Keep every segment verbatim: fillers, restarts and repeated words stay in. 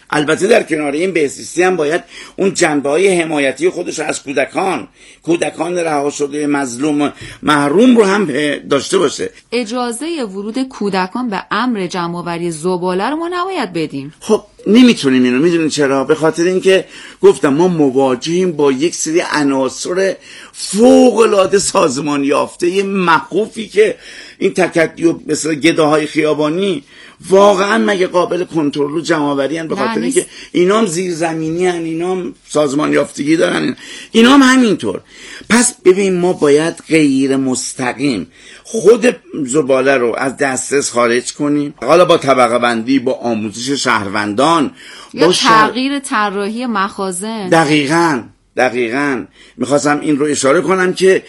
البته در کنار این بهزیستی هم باید اون جنبه‌های حمایتی خودش از کودکان کودکان رها شده مظلوم محروم رو هم داشته باشه. اجازه ورود کودکان به امر جمع‌آوری زباله رو ما نباید بدیم. خب نمیتونیم اینو. میدونین چرا؟ به خاطر اینکه گفتم ما مواجهیم با یک سری عناصر فوق‌العاده سازمان یافته مخوفی که این تکدی و مثل گداهای خیابانی واقعا مگه قابل کنترل و جمع‌آوری ان؟ به خاطر اینکه اینا هم زیرزمینی ان، اینا هم سازمان یافتگی دارن، اینا هم همینطور. پس ببین ما باید غیر مستقیم خود زباله رو از دسترس خارج کنیم، حالا با طبقه بندی، با آموزش شهروندان، یا با تغییر طراحی مخازن. دقیقاً دقیقاً میخواستم این رو اشاره کنم که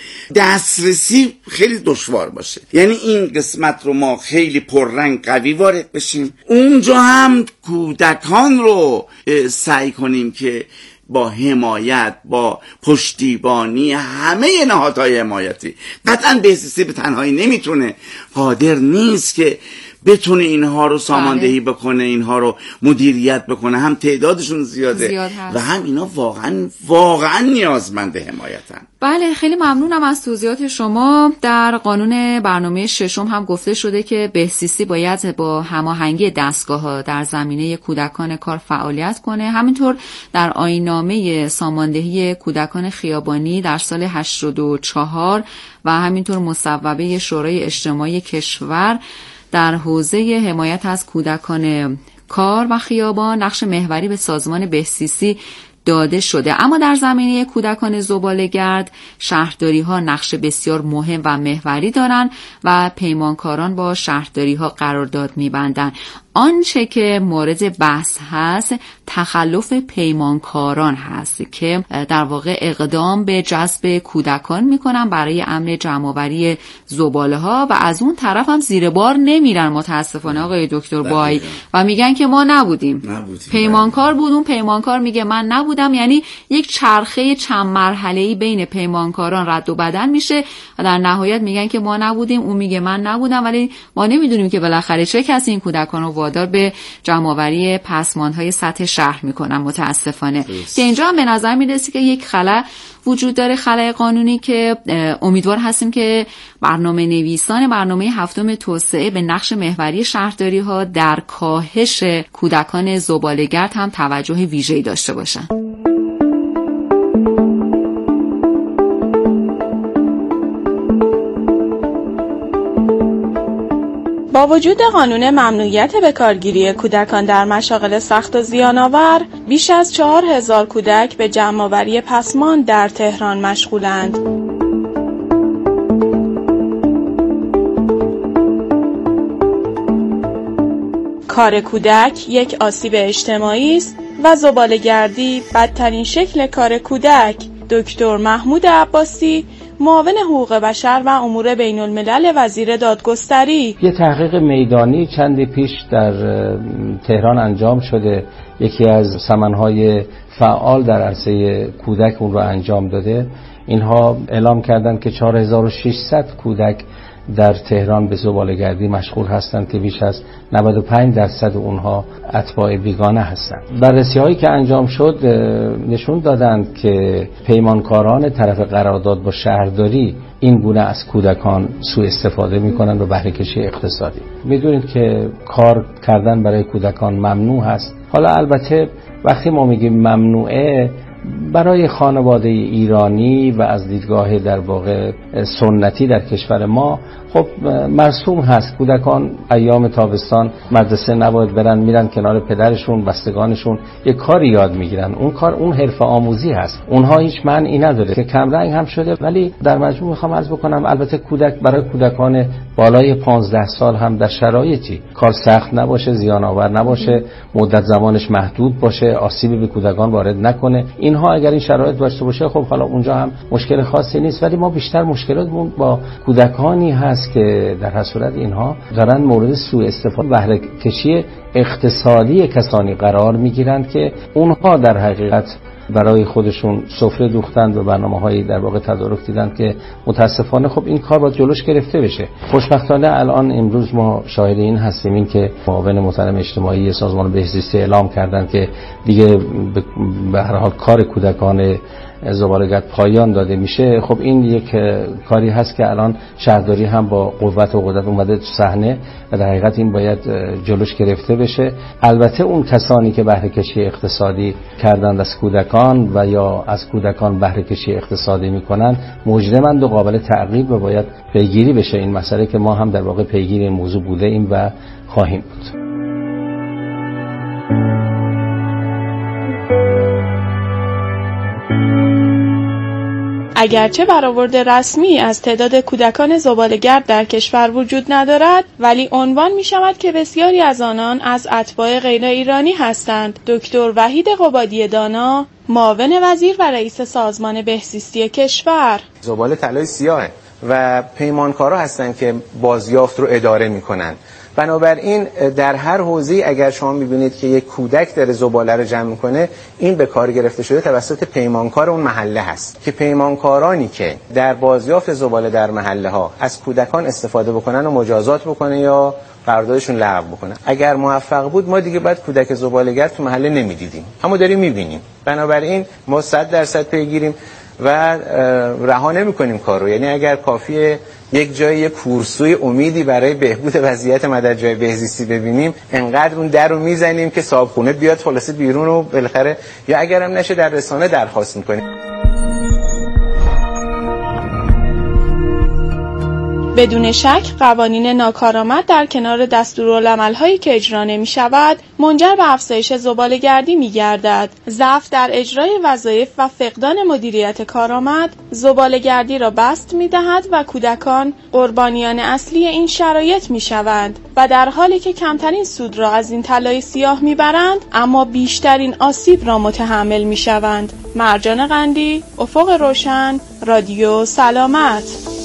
دسترسی خیلی دشوار باشه. یعنی این قسمت رو ما خیلی پررنگ قوی وارد بشیم، اونجا هم کودکان رو سعی کنیم که با حمایت، با پشتیبانی همه نهادهای حمایتی. قطعاً بهزیستی به تنهایی نمیتونه، قادر نیست که بتونه اینها رو ساماندهی بکنه، اینها رو مدیریت بکنه. هم تعدادشون زیاده زیاد و هم اینا واقعا واقعا نیازمند حمایتن. بله، خیلی ممنونم از توضیحات شما. در قانون برنامه ششم هم گفته شده که بهزیستی باید با هماهنگی دستگاه‌ها در زمینه کودکان کار فعالیت کنه. همینطور در آیین‌نامه ساماندهی کودکان خیابانی در سال هشتاد و چهار و همینطور مصوبه شورای اجتماعی کشور در حوزه حمایت از کودکان کار و خیابان نقش محوری به سازمان بهزیستی داده شده. اما در زمینه کودکان زباله‌گرد شهرداری‌ها نقش بسیار مهم و محوری دارند و پیمانکاران با شهرداری‌ها قرارداد می‌بندند. آنچه که مورد بحث هست تخلف پیمانکاران هست که در واقع اقدام به جذب کودکان میکنن برای امر جمع‌آوری زباله ها و از اون طرف هم زیر بار نمیرن متاسفانه آقای دکتر بای و میگن که ما نبودیم, نبودیم. پیمانکار بود، اون پیمانکار میگه من نبودم. یعنی یک چرخه چند مرحله‌ای بین پیمانکاران رد و بدل میشه و در نهایت میگن که ما نبودیم، اون میگه من نبودم، ولی ما نمیدونیم که بالاخره چه کسی این کودکان رو وادار به جمع‌آوری پسماندهای سطح شهر میکنن متاسفانه. که اینجا هم به نظر میرسه که یک خلأ وجود داره، خلأ قانونی که امیدوار هستیم که برنامه نویسان برنامه هفتم توسعه به نقش محوری شهرداری ها در کاهش کودکان زباله‌گرد هم توجه ویژه‌ای داشته باشن. با وجود قانون ممنوعیت بکارگیری کودکان در مشاغل سخت و زیان‌آور، بیش از چهار هزار کودک به جمع‌آوری پسماند در تهران مشغولند. کار کودک یک آسیب اجتماعی است و زباله‌گردی بدترین شکل کار کودک. دکتر محمود عباسی، معاون حقوق بشر و امور بین الملل وزیر دادگستری: یه تحقیق میدانی چندی پیش در تهران انجام شده. یکی از سمنهای فعال در عرصه کودک اون رو انجام داده. اینها اعلام کردند که چهار هزار و ششصد کودک در تهران به زباله‌گردی مشغول هستند که بیش از نود و پنج درصد اونها اتباع بیگانه هستند. بررسی‌هایی که انجام شد نشون دادند که پیمانکاران طرف قرارداد با شهرداری این گونه از کودکان سوء استفاده می‌کنند و بهره کشی اقتصادی. می‌دونید که کار کردن برای کودکان ممنوع هست. حالا البته وقتی ما میگیم ممنوعه، برای خانواده ایرانی و از دیدگاه در واقع سنتی در کشور ما خب مرسوم هست کودکان ایام تابستان مدرسه نباید برن، میرن کنار پدرشون بستگانشون یک کاری یاد میگیرن. اون کار اون حرفه آموزی هست، اونها هیچ معنی نداره که کم رنگ هم شده. ولی در مجموع میخوام عرض بکنم البته کودک برای کودکان بالای پانزده سال هم در شرایطی کار سخت نباشه، زیان آور نباشه، مدت زمانش محدود باشه، آسیبی به کودکان وارد نکنه، اینها اگر این شرایط داشته باشه خب حالا اونجا هم مشکل خاصی نیست. ولی ما بیشتر مشکلاتمون با کودکانی هست که در هر صورت اینها دارن مورد سوء استفاده و بهره کشی اقتصادی کسانی قرار میگیرند که اونها در حقیقت برای خودشون سفره دوختند و برنامه‌هایی در واقع تدارک دیدن که متاسفانه خب این کار باید جلوش گرفته بشه. خوشبختانه الان امروز ما شاهد این هستیم این که معاون محترم اجتماعی سازمان بهزیستی اعلام کردن که دیگه به هر حال کار کودکان زباله‌گرد پایان داده میشه. خب این یک کاری هست که الان شهرداری هم با قوت و قدرت اومده تو صحنه و در حقیقت این باید جلوش گرفته بشه. البته اون کسانی که بهره کشی اقتصادی کردند از کودکان و یا از کودکان بهره کشی اقتصادی میکنن مجرمند و قابل تعقیب و باید پیگیری بشه این مسئله که ما هم در واقع پیگیر این موضوع بوده ایم و خواهیم بود. اگرچه برآورد رسمی از تعداد کودکان زباله‌گرد در کشور وجود ندارد، ولی عنوان می شود که بسیاری از آنان از اتباع غیر ایرانی هستند. دکتر وحید قبادی دانا، معاون وزیر و رئیس سازمان بهزیستی کشور: زباله طلای سیاهه و پیمانکارا هستند که بازیافت رو اداره میکنن. بنابراین در هر حوزه‌ای اگر شما می‌بینید که یک کودک داره زباله رو جمع می‌کنه، این به کار گرفته شده توسط پیمانکار اون محله هست که پیمانکارانی که در بازیافت زباله در محله ها از کودکان استفاده بکنن و مجازات بکنه یا قراردادشون لغو بکنه. اگر موفق بود ما دیگه بعد کودک زباله‌گرد تو محله نمی‌دیدیم، اما داریم می‌بینیم. بنابراین ما صد درصد پیگیریم و رها نمی‌کنیم کارو. یعنی اگر کافیه یک جای یک کورسوی امیدی برای بهبود وضعیت ما در جای بهزیستی ببینیم، انقدر اون در رو میزنیم که صاحبخونه بیاد خلاصه بیرون و بالاخره یا اگرم نشه در رسانه درخواست میکنیم. بدون شک قوانین ناکارآمد در کنار دستورالعمل‌هایی که اجرا نمی‌شود منجر به افزایش زباله‌گردی می‌گردد. ضعف در اجرای وظایف و فقدان مدیریت کارآمد زباله‌گردی را بسط می‌دهد و کودکان قربانیان اصلی این شرایط می‌شوند و در حالی که کمترین سود را از این طلای سیاه می‌برند اما بیشترین آسیب را متحمل می‌شوند. مرجان قندی، افق روشن، رادیو سلامت.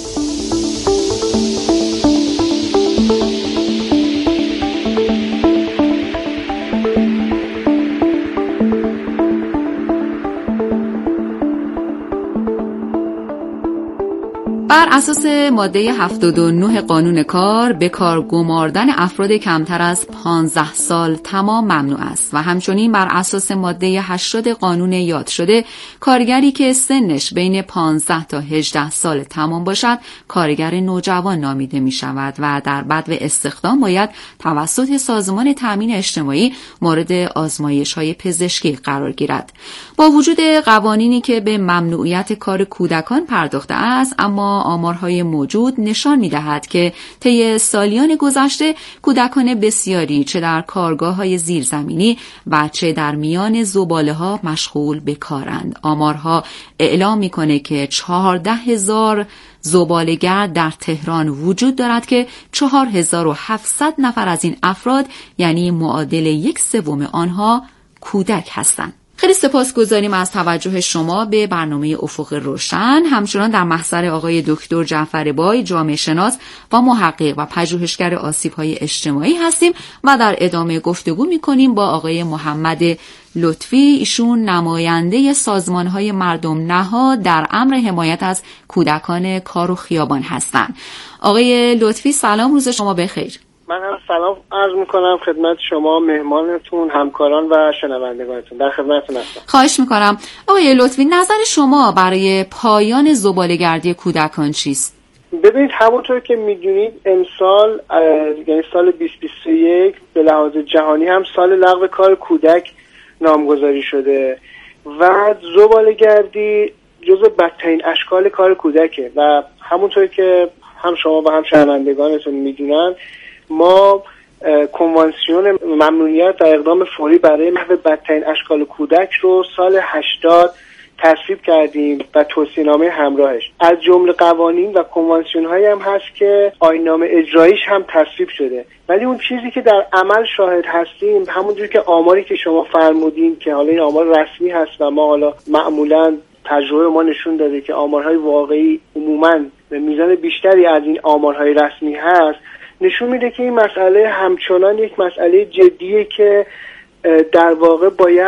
بر اساس ماده هفتاد و نه قانون کار، به کار گماردن افراد کمتر از پانزده سال تمام ممنوع است و همچنین بر اساس ماده هشتاد قانون یاد شده، کارگری که سنش بین پانزده تا هجده سال تمام باشد کارگر نوجوان نامیده می شود و در بدو استخدام باید توسط سازمان تامین اجتماعی مورد آزمایش‌های پزشکی قرار گیرد. با وجود قوانینی که به ممنوعیت کار کودکان پرداخته است، اما آمارهای موجود نشان می‌دهد که طی سالیان گذشته کودکان بسیاری چه در کارگاه‌های زیرزمینی و چه در میان زباله‌ها مشغول به کارند. آمارها اعلام می‌کنه که چهارده هزار زباله‌گرد در تهران وجود دارد که چهار هزار و هفتصد نفر از این افراد یعنی معادل یک سوم آنها کودک هستند. خیلی سپاسگزاریم از توجه شما به برنامه افق روشن. همچنان در محضر آقای دکتر جعفر بای، جامعه شناس و محقق و پژوهشگر آسیب‌های اجتماعی هستیم و در ادامه گفتگو می‌کنیم با آقای محمد لطفی. ایشون نماینده سازمان‌های مردم نهاد در امر حمایت از کودکان کار و خیابان هستند. آقای لطفی سلام، روز شما بخیر. من هم سلام عرض میکنم خدمت شما، مهمانتون، همکاران و شنوندگانتون. در خدمتتون هستم. خواهش میکنم. آقای لطفی، نظر شما برای پایان زباله‌گردی کودکان چیست؟ ببینید، همونطور که میدونید امسال یعنی سال بیست بیست و یک به لحاظ جهانی هم سال لغو کار کودک نامگذاری شده و زباله‌گردی جزو بدترین اشکال کار کودکه و همونطور که هم شما و هم شنوندگانتون میدونن، ما کنوانسیون ممنوعیت و اقدام فوری برای محو بدترین اشکال کودک رو سال هشتاد تصویب کردیم و توصیه‌نامه همراهش. از جمله قوانین و کنوانسیون هایی هم هست که آیین‌نامه اجراییش هم تصویب شده، ولی اون چیزی که در عمل شاهد هستیم، همونجوری که آماری که شما فرمودین که حالا این آمار رسمی هست و ما حالا معمولاً تجربه ما نشون داده که آمارهای واقعی عموماً به میزان بیشتری از این آمارهای رسمی هست، نشون میده که این مسئله همچنان یک مسئله جدیه که در واقع باید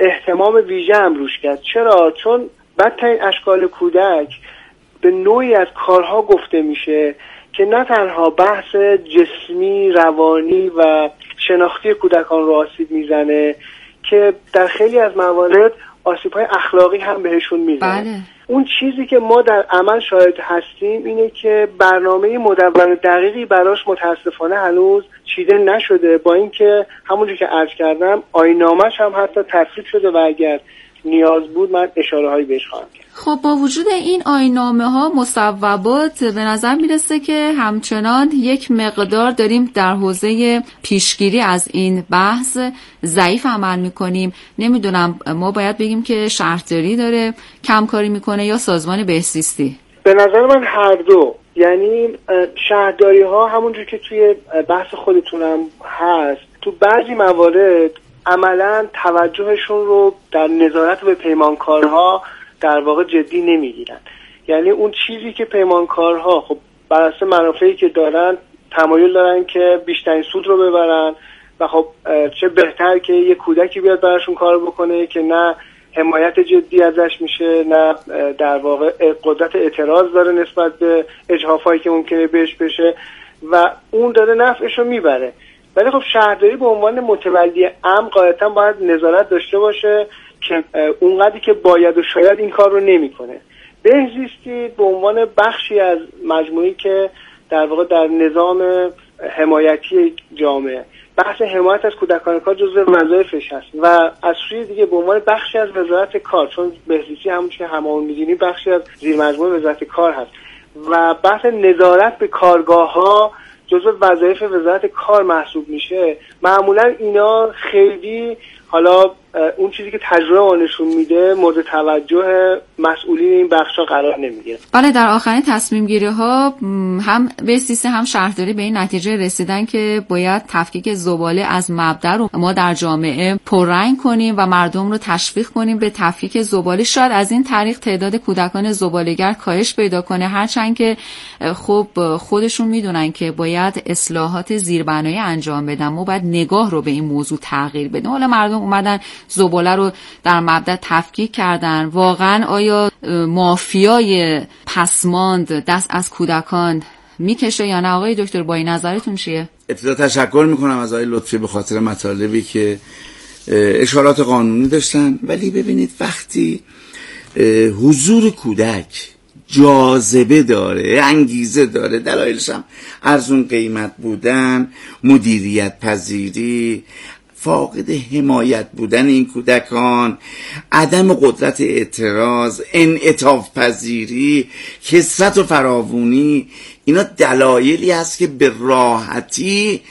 اهتمام ویژه هم روش کرد. چرا؟ چون بدترین اشکال کودک به نوعی از کارها گفته میشه که نه تنها بحث جسمی، روانی و شناختی کودکان رو آسیب میزنه که در خیلی از موارد آسیب‌های اخلاقی هم بهشون میزنه. بله. اون چیزی که ما در عمل شاهد هستیم اینه که برنامه مدون دقیقی براش متاسفانه هنوز چیده نشده، با اینکه همونجور که عرض کردم آیین‌نامه‌اش هم حتی تصویب شده و اگر نیاز بود من اشاره‌هایی بهش خواهم کرد. خب با وجود این آیین‌نامه‌ها، مصوبات، به نظر میرسه که همچنان یک مقدار داریم در حوزه پیشگیری از این بحث ضعیف عمل میکنیم. نمیدونم ما باید بگیم که شهرداری داره کم کاری میکنه یا سازمان بهزیستی؟ به نظر من هر دو. یعنی شهرداری ها همونجور که توی بحث خودتونم هست تو بعضی موارد عملا توجهشون رو در نظارت به پیمانکارها در واقع جدی نمیگیرن. یعنی اون چیزی که پیمانکارها خب بر اساس منافعی که دارن تمایل دارن که بیشترین سود رو ببرن و خب چه بهتر که یه کودکی بیاد براشون کار بکنه که نه حمایت جدی ازش میشه، نه در واقع قدرت اعتراض داره نسبت به اجحافایی که ممکنه بهش بشه و اون داره نفعش رو میبره. ولی خب شهرداری به عنوان متولی امر قاعدتا باید نظارت داشته باشه که اونقدری که باید و شاید این کار رو نمیکنه. بهزیستی به عنوان بخشی از مجموعی که در واقع در نظام حمایتی جامعه بحث حمایت از کودکان کار جزو وظایفش هست و از سوی دیگه به عنوان بخشی از وزارت کار، چون بهزیستی همون که هممون می‌دونیم بخشی از زیر مجموعه وزارت کار هست و بحث نظارت به کارگاه‌ها جزو وظایف وزارت کار محسوب میشه، معمولا اینا خیلی حالا اون چیزی که تجربه ما نشون میده مورد توجه مسئولین این بخشا قرار نمیگیره. بله، در آخرین تصمیم گیری ها هم بهزیستی هم شهرداری به این نتیجه رسیدن که باید تفکیک زباله از مبدا رو ما در جامعه پررنگ کنیم و مردم رو تشویق کنیم به تفکیک زباله. شاید از این طریق تعداد کودکان زباله‌گر کاهش پیدا کنه، هرچند که خب خودشون میدونن که باید اصلاحات زیربنایی انجام بدن. ما باید نگاه رو به این موضوع تغییر بدیم. حالا مردم اومدن زباله رو در مبدا تفکیک کردن، واقعا آیا مافیای پسماند دست از کودکان میکشه یا نه؟ آقای دکتر بایی نظرتون چیه؟ ابتدا تشکر میکنم از آقای لطفی به خاطر مطالبی که اشارات قانونی داشتن، ولی ببینید وقتی حضور کودک جاذبه داره، انگیزه داره، دلایلش هم ارزون قیمت بودن، مدیریت پذیری، فاقد حمایت بودن این کودکان، عدم قدرت اعتراض، انعطاف پذیری، کثرت و فراوانی، اینا دلایلی هست که به راحتی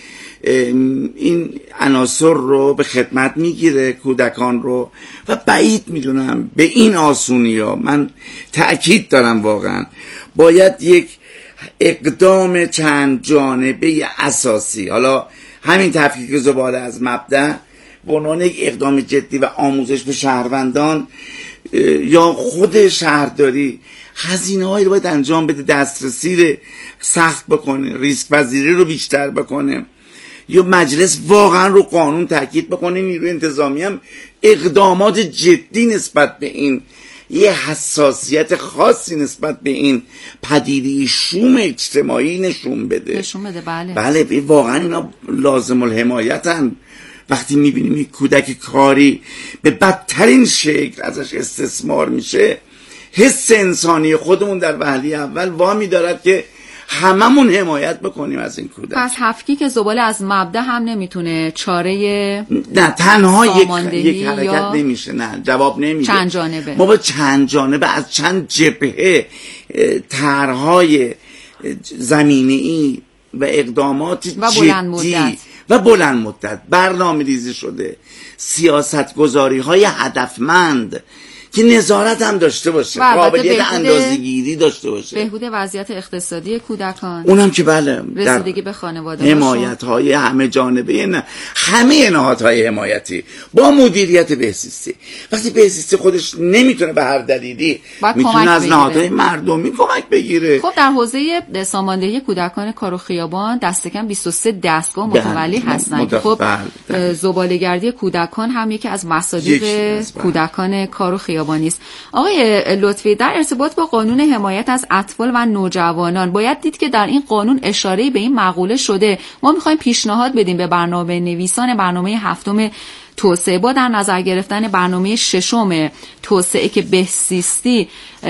این عناصر رو به خدمت میگیره کودکان رو و بعید میدونم به این آسونی ها. من تأکید دارم واقعا باید یک اقدام چند جانبه اساسی، حالا همین تفکیک زباله از مبدا به عنوان یک اقدام جدی و آموزش به شهروندان یا خود شهرداری هزینه هایی رو باید انجام بده، دسترسی رو سخت بکنه، ریسک پذیری رو بیشتر بکنه، یا مجلس واقعا رو قانون تاکید بکنه، نیروی انتظامی هم اقدامات جدی نسبت به این، یه حساسیت خاصی نسبت به این پدیده شوم اجتماعی نشون بده نشون بده بله بله واقعا اینا لازم الحمایتن. وقتی میبینیم یک کودک کاری به بدترین شکل ازش استثمار میشه، حس انسانی خودمون در وهله اول وامی دارد که هممون حمایت بکنیم از این کودک. پس تفکیک زباله از مبدا هم نمیتونه چاره نه تنها یک, یک حرکت نمیشه، نه جواب نمیده. چند جانبه ما با چند جانبه از چند جبهه طرحهای زمینه‌ای و اقدامات و جدی بلند مدت و بلند مدت برنامه ریزی شده، سیاست گذاری های هدفمند که نظارت هم داشته باشه، قابلیت اندازه‌گیری داشته باشه، بهبود وضعیت اقتصادی کودکان، اونم که بله، رسیدگی به خانواده، حمایت‌های همه جانبه، نه همه نهادهای حمایتی با مدیریت بهزیستی. وقتی بهزیستی خودش نمیتونه به هر دلیلی، میتونه از نهادهای مردمی کمک بگیره. خب در حوزه ساماندهی کودکان کار و خیابان دست کم بیست و سه دستگاه متولی هستن. خب زباله‌گردی کودکان هم یکی از مصادیق کودکان کار و خیابانی است. آقای لطفی، در ارتباط با قانون حمایت از اطفال و نوجوانان باید دید که در این قانون اشاره‌ای به این مقوله شده. ما می‌خوایم پیشنهاد بدیم به برنامه نویسان برنامه هفتم توسعه با در نظر گرفتن برنامه ششم توسعه که بهزیستی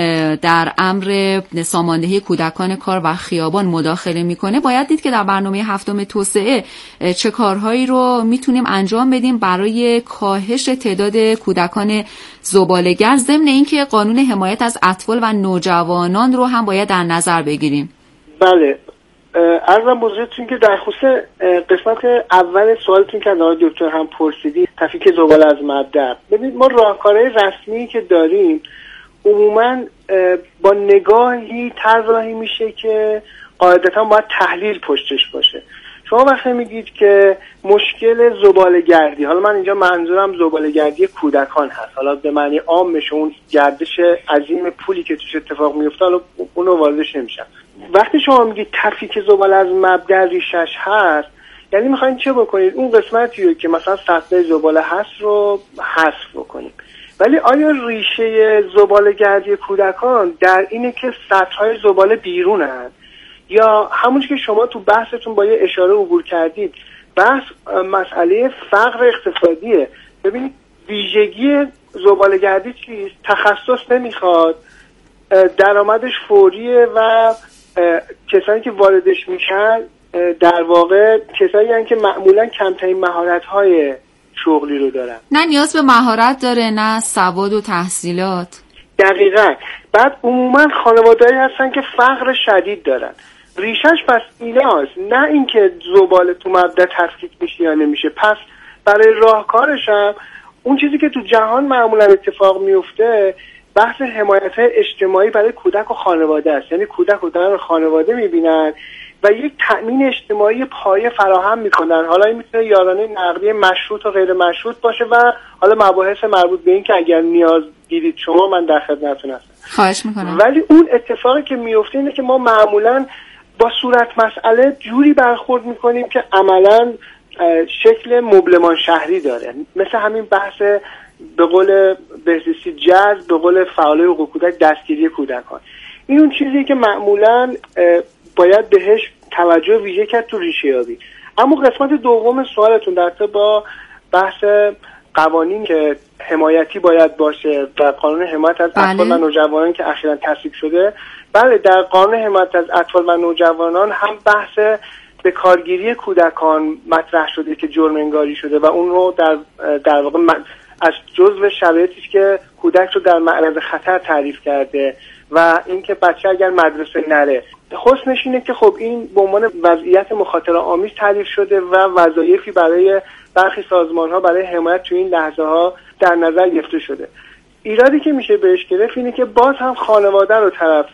در امر ساماندهی کودکان کار و خیابان مداخله میکنه، باید دید که در برنامه هفتم توسعه چه کارهایی رو میتونیم انجام بدیم برای کاهش تعداد کودکان زباله‌گر، ضمن اینکه قانون حمایت از اطفال و نوجوانان رو هم باید در نظر بگیریم. بله، عرضم بزرگتون که در خصوص قسمت اول سوالتون که آقای دکتر هم پرسیدی، تفکیک زباله از مبدأ، ببینید ما راهکارهای رسمی که داریم عموما با نگاهی طراحی میشه که قاعدتا باید تحلیل پشتش باشه. شما وقتی میگید که مشکل زباله‌گردی، حالا من اینجا منظورم زباله‌گردی کودکان هست، حالا به معنی عامش اون گردش عظیم پولی که توش اتفاق میفته، حالا اونو واردش نمیشم. وقتی شما میگید تفکیک زباله از مبدأ ریشش هست، یعنی میخواین چه بکنید؟ اون قسمتی رو که مثلا سطح زباله هست رو حذف بکنید. ولی آیا ریشه زباله‌گردی کودکان در اینه که سطح‌های زباله بیرونن، یا همونش که شما تو بحثتون با یه اشاره عبور کردید، بحث مسئله فقر اقتصادیه؟ ببینید ویژگی زباله‌گردی چیست؟ تخصص نمیخواد، درآمدش فوریه و کسانی که واردش میشن در واقع کسایی هستن که معمولا کمترین مهارت‌های شغلی رو دارن. نه نیاز به مهارت داره، نه سواد و تحصیلات. دقیقاً. بعد عموما خانواده‌ای هستن که فقر شدید دارن. ریشش پس ایناست، نه اینکه زباله تو مبدأ تفکیک میشه یا نمیشه. پس برای راهکارش هم اون چیزی که تو جهان معمولا اتفاق میفته بحث حمایت اجتماعی برای کودک و خانواده است. یعنی کودک رو در خانواده میبینن و یک تأمین اجتماعی پایه فراهم میکنن. حالا این میتونه یارانه نقدی مشروط و غیر مشروط باشه و حالا مباحث مربوط به این که اگر نیاز دیدید شما، من در خدمتتون هستم. خواهش میکنم. ولی اون اتفاقی که میفته اینه که ما معمولا با صورت مسئله جوری برخورد میکنیم که عملا شکل مبلمان شهری داره، مثل همین بحث به قول بهزیستی جذب، به قول فعالای حقوق کودک دستگیری کودکان. این اون چیزی که معمولا باید بهش توجه ویژه کرد تو ریشه یابی. اما قسمت دوم سوالتون در رابطه با بحث قوانین که حمایتی باید باشه و قانون حمایت از اطفال و نوجوانان که اخیراً تصویب شده، بله در قانون حمایت از اطفال و نوجوانان هم بحث به کارگیری کودکان مطرح شده که جرم انگاری شده و اون رو در در واقع از جزو شرایطی که کودک رو در معرض خطر تعریف کرده و اینکه بچه اگر مدرسه نره، حسنش اینه که خب این به عنوان وضعیت مخاطره آمیز تعریف شده و وظایفی برای برخی سازمان‌ها برای حمایت تو این لحظه ها در نظر گرفته شده. ایرادی که میشه بهش گرفت اینه که باز هم خانواده رو طرف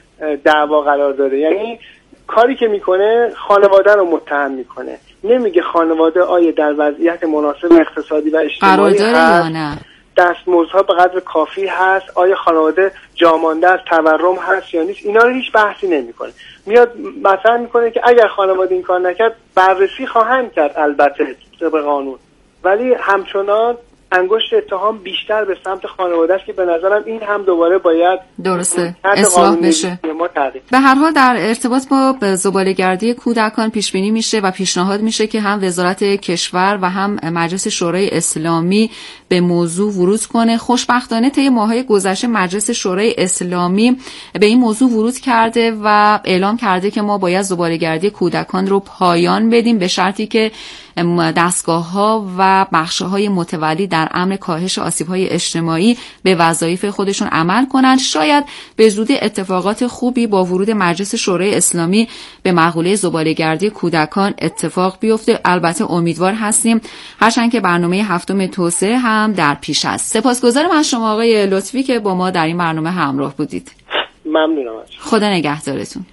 دعوا قرار داده، یعنی کاری که میکنه خانواده رو متهم میکنه، نمیگه خانواده آیا در وضعیت مناسب اقتصادی و اجتماعی هست، دستمزدها به قدر کافی هست، آیا خانواده جامانده از تورم هست یا نیست. اینا رو هیچ بحثی نمیکنه. میاد مطرح میکنه که اگر خانواده این کار نکرد بررسی خواهند کرد، البته طبق قانون، ولی همچنان انگشت اتهام بیشتر به سمت خانواده است که به نظرم این هم دوباره باید درسته اصلاح بشه. به هر حال در ارتباط با زباله‌گردی کودکان پیش بینی میشه و پیشنهاد میشه که هم وزارت کشور و هم مجلس شورای اسلامی به موضوع ورود کنه. خوشبختانه طی ماه‌های گذشته مجلس شورای اسلامی به این موضوع ورود کرده و اعلام کرده که ما باید زباله‌گردی کودکان رو پایان بدیم به شرطی که دستگاه ها و بخش های متولی در امر کاهش آسیب های اجتماعی به وظایف خودشون عمل کنند. شاید به زودی اتفاقات خوبی با ورود مجلس شورای اسلامی به مقوله زباله‌گردی کودکان اتفاق بیفته. البته امیدوار هستیم، هرچند که برنامه هفتم توسعه هم در پیش است. سپاسگزارم از شما آقای لطفی که با ما در این برنامه همراه بودید. ممنونم از شما. خدا نگهدارتون.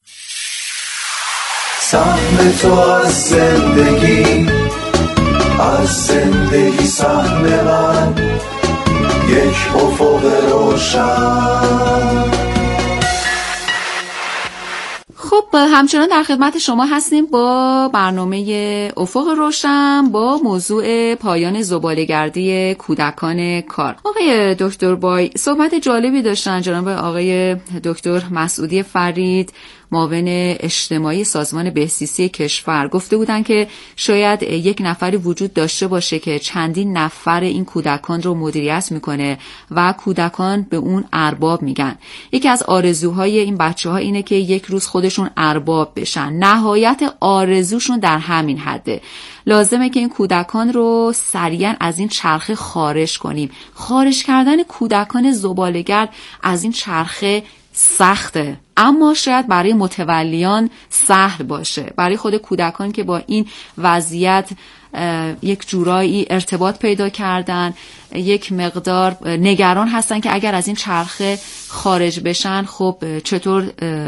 سهم تو از زندگی، از زندگی سهم من، یک افق روشن. خب همچنان در خدمت شما هستیم با برنامه افق روشن با موضوع پایان زباله‌گردی کودکان کار. آقای دکتر بای صحبت جالبی داشتن جناب آقای دکتر مسعودی فرید، معاون اجتماعی سازمان بهزیستی کشور. گفته بودن که شاید یک نفری وجود داشته باشه که چندین نفر این کودکان رو مدیریت میکنه و کودکان به اون ارباب میگن. یکی از آرزوهای این بچه ها اینه که یک روز خودشون ارباب بشن. نهایت آرزوشون در همین حده. لازمه که این کودکان رو سریعا از این چرخه خارج کنیم. خارج کردن کودکان زباله‌گرد از این چرخه سخته، اما شاید برای متولیان سهل باشه. برای خود کودکان که با این وضعیت یک جورایی ارتباط پیدا کردن، یک مقدار نگران هستن که اگر از این چرخه خارج بشن خب چطور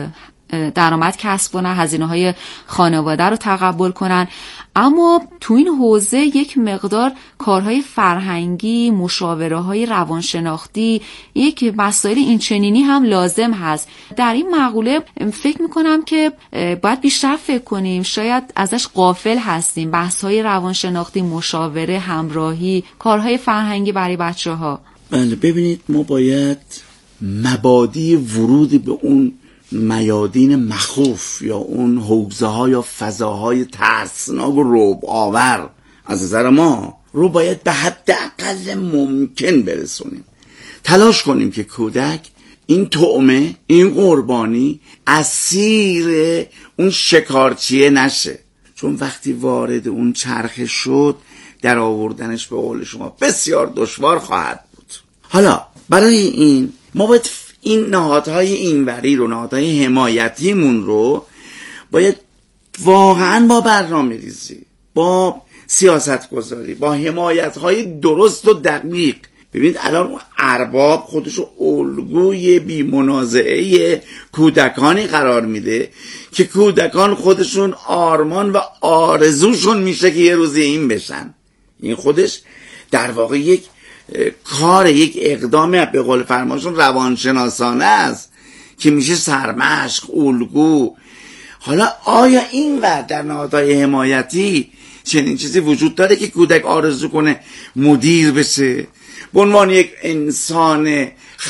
درآمد کسب کنن، هزینه‌های خانواده رو تقبل کنن. اما تو این حوزه یک مقدار کارهای فرهنگی، مشاوره‌های روانشناختی، یک مسائل اینچنینی هم لازم هست. در این مقوله فکر میکنم که باید بیشتر فکر کنیم، شاید ازش غافل هستیم. بحث‌های روانشناختی، مشاوره، همراهی، کارهای فرهنگی برای بچه‌ها. بله ببینید، ما باید مبادی ورود به اون میادین مخوف یا اون حوزه ها یا فضاهای ترسناک و رعب آور از نظر ما رو باید به حد اقل ممکن برسونیم. تلاش کنیم که کودک این طعمه، این قربانی اسیر اون شکارچیه نشه، چون وقتی وارد اون چرخه شد در آوردنش به قول شما بسیار دشوار خواهد بود. حالا برای این ما باید این نهادهای اینوری رو، نهادهای حمایتیمون رو باید واقعا با برنامه ریزی، با سیاست گذاری، با حمایتهای درست و دقیق. ببینید الان ارباب خودشو الگوی بی منازعه کودکانی قرار میده که کودکان خودشون آرمان و آرزوشون میشه که یه روزی این بشن. این خودش در واقع یک کار، یک اقدام به قول فرماشون روانشناسانه است که میشه سرمشق، الگو. حالا آیا این ور در نهادهای حمایتی چنین چیزی وجود داره که کودک آرزو کنه مدیر بشه، به عنوان یک انسان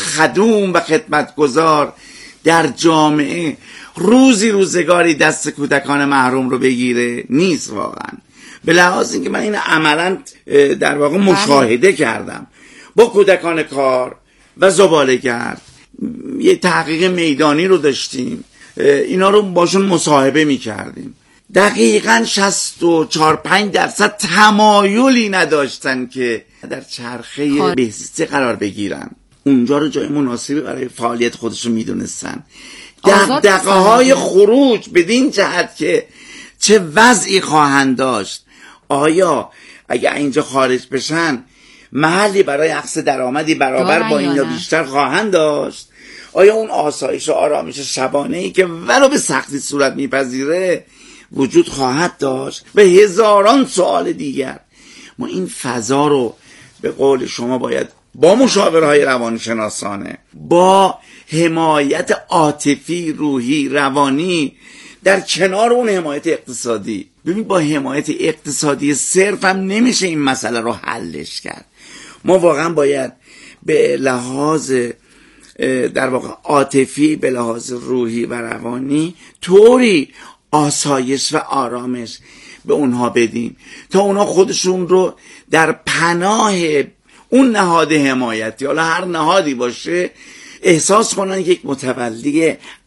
خدوم و خدمتگزار در جامعه روزی روزگاری دست کودکان محروم رو بگیره؟ نیست واقعا. به لحاظ اینکه من این عملا در واقع مشاهده کردم با کودکان کار و زباله‌گرد، یه تحقیق میدانی رو داشتیم، اینا رو باشون مصاحبه میکردیم. دقیقاً شصت و چهار پنج درصد تمایلی نداشتن که در چرخه بهزیستی قرار بگیرن. اونجا رو جای مناسبی برای فعالیت خودشون میدونستن. دغدغه های خروج بدین جهت که چه وضعی خواهند داشت. آیا اگه اینجا خارج بشن محلی برای عکس درآمدی برابر با این یا بیشتر خواهند داشت؟ آیا اون آسایش و آرامش شبانه‌ای که ولو به سختی صورت میپذیره وجود خواهد داشت؟ به هزاران سوال دیگر. ما این فضا رو به قول شما باید با مشاورهای روانشناسانه، با حمایت عاطفی، روحی، روانی، در کنار اون حمایت اقتصادی. ببین با حمایت اقتصادی صرف هم نمیشه این مسئله رو حلش کرد. ما واقعا باید به لحاظ در واقع عاطفی، به لحاظ روحی و روانی طوری آسایش و آرامش به اونها بدیم تا اونها خودشون رو در پناه اون نهاد حمایتی، حالا هر نهادی باشه، احساس کنن یک متولی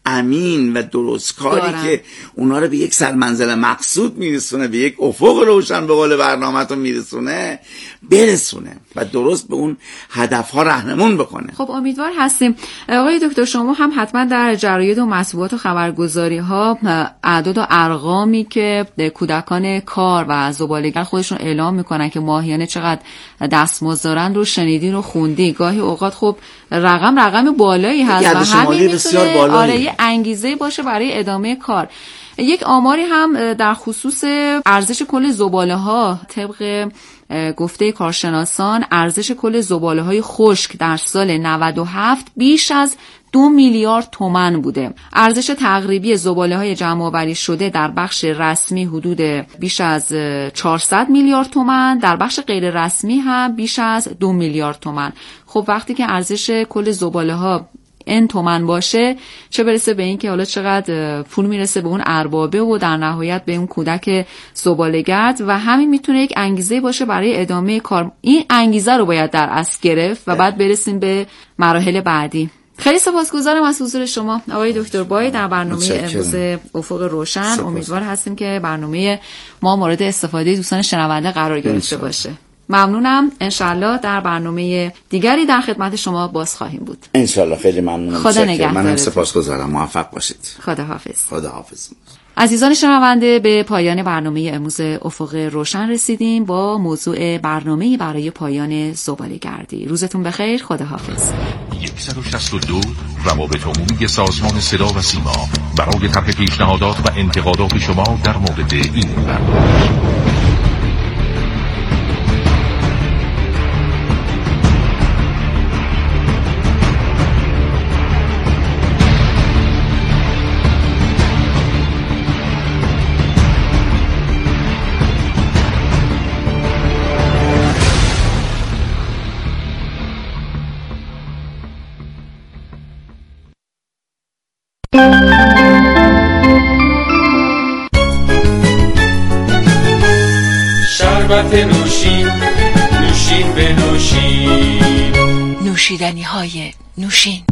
امین و درست کاری دارن. که اونا رو به یک سرمنزل مقصود میرسونه، به یک افق روشن به قول برنامه‌تون میرسونه، برسونه و درست به اون هدفها راهنمون بکنه. خب امیدوار هستیم. آقای دکتر شما هم حتما در جراید و مطبوعات و خبرگزاری ها اعداد و ارقامی که کودکان کار و زباله‌گر خودشون اعلام میکنن که ماهیانه چقدر دستمزد دارن رو شنیدین و خوندی. گاهی اوقات خب رقم رقم بالایی هست و همین میتونه آره یه انگیزه باشه برای ادامه کار. یک آماری هم در خصوص ارزش کل زباله ها طبق گفته کارشناسان، ارزش کل زباله های خشک در سال نود و هفت بیش از دو میلیارد تومان بوده. ارزش تقریبی زباله های جمع آوری شده در بخش رسمی حدود بیش از چهارصد میلیارد تومان، در بخش غیر رسمی هم بیش از دو میلیارد تومان. خب وقتی که ارزش کل زباله ها این تومن باشه، چه برسه به این که حالا چقدر پول میرسه به اون اربابه و در نهایت به اون کودک زباله‌گرد و همین میتونه یک انگیزه باشه برای ادامه کار. این انگیزه رو باید در اصل گرفت و بعد برسیم به مراحل بعدی. خیلی سپاسگزارم از حضور شما آقای دکتر بای در برنامه امروز افق روشن. سپاس. امیدوار هستیم که برنامه ما مورد استفاده دوستان شنونده قرار گرفته باشه. ممنونم. انشالله در برنامه دیگری در خدمت شما باز خواهیم بود. انشالله. خیلی ممنونم. خدا نگهدار. منم سپاسگزارم. موفق باشید. خدا حافظ. خدا حافظ. عزیزان شنونده، به پایان برنامه امروز افق روشن رسیدیم با موضوع برنامه برای پایان زباله‌گردی. روزتون بخیر. خدا حافظ. صد و شصت و دو روابط عمومی سازمان صدا و سیما برای طرح پیشنهادات و انتقادات شما در مورد این برنامه. شربت نوشین، نوشین به نوشین، نوشیدنی های نوشین.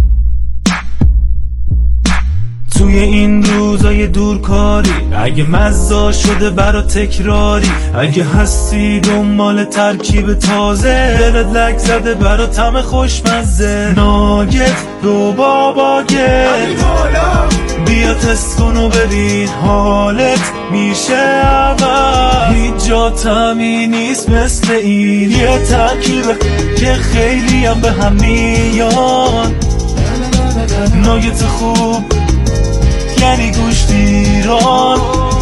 توی این روزای دورکاری اگه مزه شده برا تکراری، اگه هستی دنبال ترکیب تازه، دلت لک زده برا طعم خوشمزه، ناگت رو باباگت بیا تست کن و ببین حالت میشه اول. هیچ جا طعمی نیست مثل این، یه ترکیبه که خیلی هم به هم میان. ناگت خوب یعنی گوشت ایران،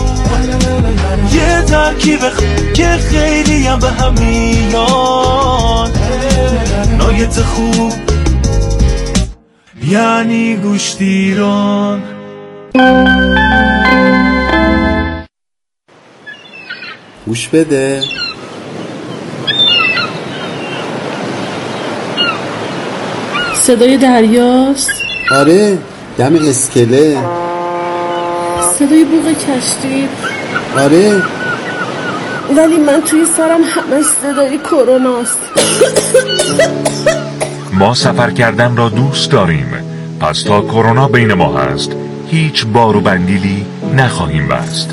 یه ترکیب که خیلی هم به هم میان. ناگت خوب یعنی گوشت ایران. گوش بده. صدای دریاست؟ آره، دم اسکله. صدای بوق کشتی؟ آره، ولی من توی سرم همه صدای کروناست. ما سفر کردن را دوست داریم، پس تا کرونا بین ما هست هیچ بار و بندیلی نخواهیم بست.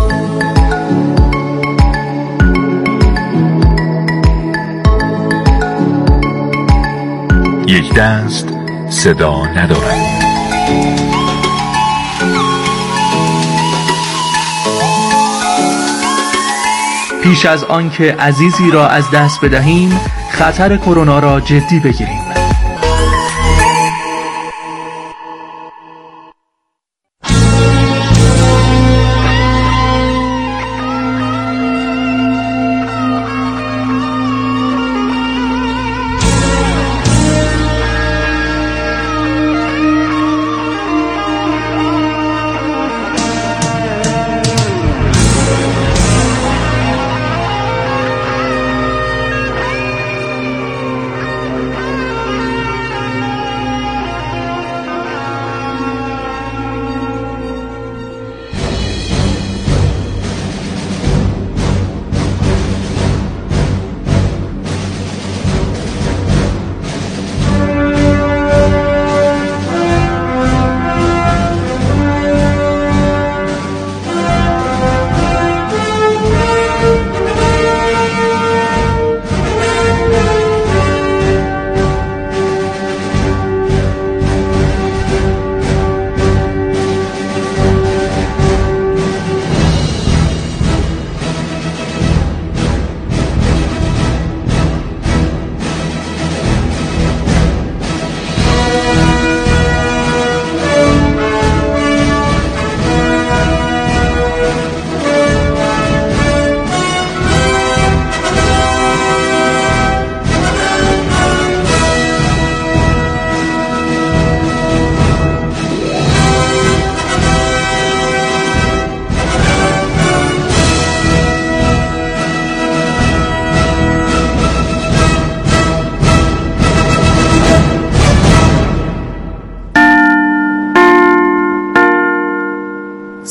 یک دست صدا ندارد. پیش از آنکه عزیزی را از دست بدهیم، خطر کرونا را جدی بگیریم.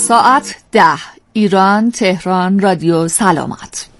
ساعت ده ایران تهران رادیو سلامت.